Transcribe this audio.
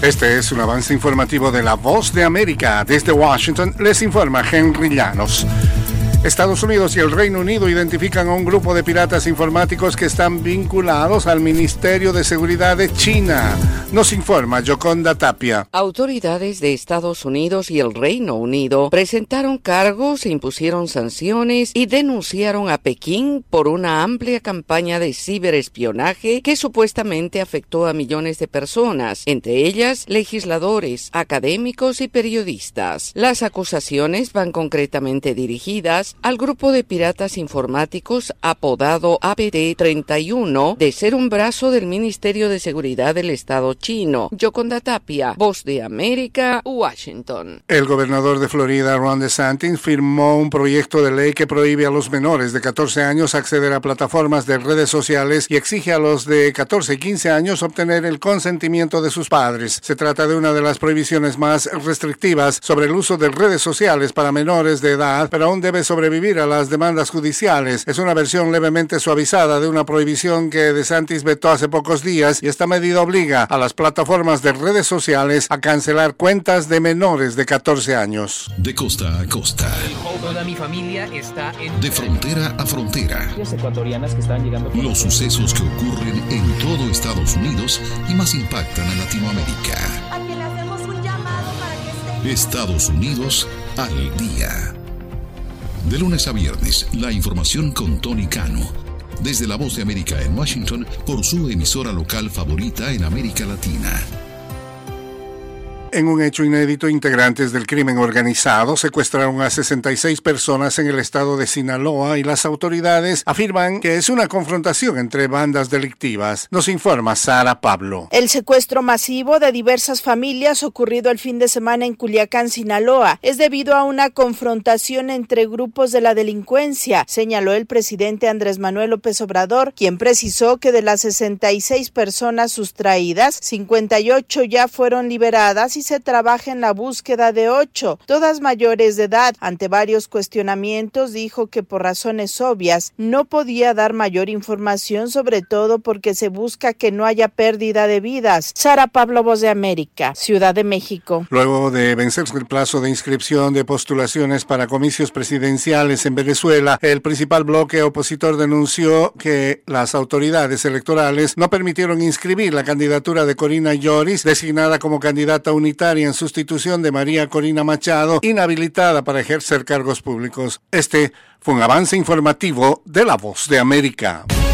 Este es un avance informativo de La Voz de América. Desde Washington les informa Henry Llanos. Estados Unidos y el Reino Unido identifican a un grupo de piratas informáticos que están vinculados al Ministerio de Seguridad de China. Nos informa Yoconda Tapia. Autoridades de Estados Unidos y el Reino Unido presentaron cargos, impusieron sanciones y denunciaron a Pekín por una amplia campaña de ciberespionaje que supuestamente afectó a millones de personas, entre ellas legisladores, académicos y periodistas. Las acusaciones van concretamente dirigidas al grupo de piratas informáticos apodado APT-31 de ser un brazo del Ministerio de Seguridad del Estado chino. Yoconda Tapia, Voz de América, Washington. El gobernador de Florida, Ron DeSantis, firmó un proyecto de ley que prohíbe a los menores de 14 años acceder a plataformas de redes sociales y exige a los de 14 y 15 años obtener el consentimiento de sus padres. Se trata de una de las prohibiciones más restrictivas sobre el uso de redes sociales para menores de edad, pero aún debe sobrevivir a las demandas judiciales. Es una versión levemente suavizada de una prohibición que DeSantis vetó hace pocos días, y esta medida obliga a las plataformas de redes sociales a cancelar cuentas de menores de 14 años. De costa a costa. Toda mi familia está en... De frontera a frontera. Ecuatorianas que están llegando... Los sucesos que ocurren en todo Estados Unidos y más impactan a Latinoamérica. Aquí le hacemos un llamado para que esté... Estados Unidos al día. De lunes a viernes, la información con Tony Cano. Desde La Voz de América en Washington, por su emisora local favorita en América Latina. En un hecho inédito, integrantes del crimen organizado secuestraron a 66 personas en el estado de Sinaloa y las autoridades afirman que es una confrontación entre bandas delictivas. Nos informa Sara Pablo. El secuestro masivo de diversas familias ocurrido el fin de semana en Culiacán, Sinaloa, es debido a una confrontación entre grupos de la delincuencia, señaló el presidente Andrés Manuel López Obrador, quien precisó que de las 66 personas sustraídas, 58 ya fueron liberadas y se trabaja en la búsqueda de 8, todas mayores de edad. Ante varios cuestionamientos, dijo que por razones obvias no podía dar mayor información, sobre todo porque se busca que no haya pérdida de vidas. Sara Pablo, Voz de América, Ciudad de México. Luego de vencerse el plazo de inscripción de postulaciones para comicios presidenciales en Venezuela, el principal bloque opositor denunció que las autoridades electorales no permitieron inscribir la candidatura de Corina Lloris, designada como candidata unitaria en sustitución de María Corina Machado, inhabilitada para ejercer cargos públicos. Este fue un avance informativo de La Voz de América.